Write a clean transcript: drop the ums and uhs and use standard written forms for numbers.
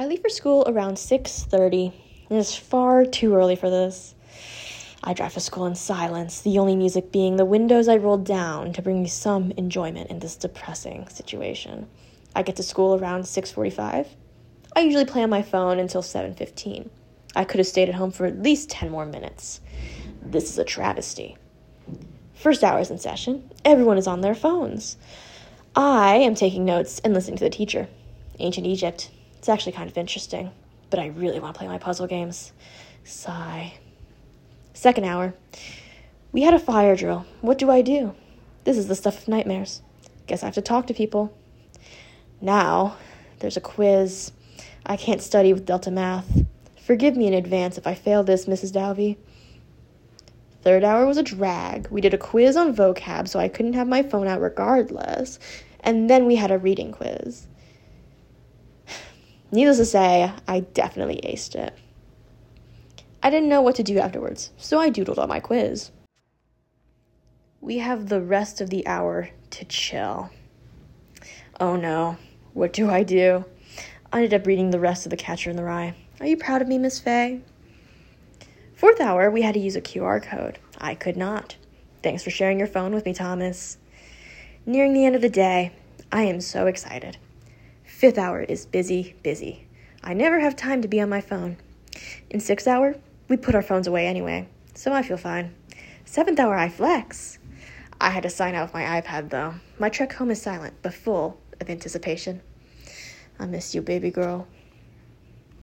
I leave for school around 6:30. It is far too early for this. I drive to school in silence, the only music being the windows I rolled down to bring me some enjoyment in this depressing situation. I get to school around 6:45. I usually play on my phone until 7:15. I could have stayed at home for at least 10 more minutes. This is a travesty. First hour is in session. Everyone is on their phones. I am taking notes and listening to the teacher. Ancient Egypt. It's actually kind of interesting, but I really want to play my puzzle games. Sigh. Second hour. We had a fire drill. What do? This is the stuff of nightmares. Guess I have to talk to people. Now, there's a quiz. I can't study with Delta Math. Forgive me in advance if I fail this, Mrs. Dalvey. Third hour was a drag. We did a quiz on vocab, so I couldn't have my phone out regardless. And then we had a reading quiz. Needless to say, I definitely aced it. I didn't know what to do afterwards, so I doodled on my quiz. We have the rest of the hour to chill. Oh no, what do? I ended up reading the rest of The Catcher in the Rye. Are you proud of me, Miss Fay? Fourth hour, we had to use a QR code. I could not. Thanks for sharing your phone with me, Thomas. Nearing the end of the day, I am so excited. Fifth hour is busy. I never have time to be on my phone. In sixth hour, we put our phones away anyway, so I feel fine. Seventh hour, I flex. I had to sign out with my iPad, though. My trek home is silent, but full of anticipation. I miss you, baby girl.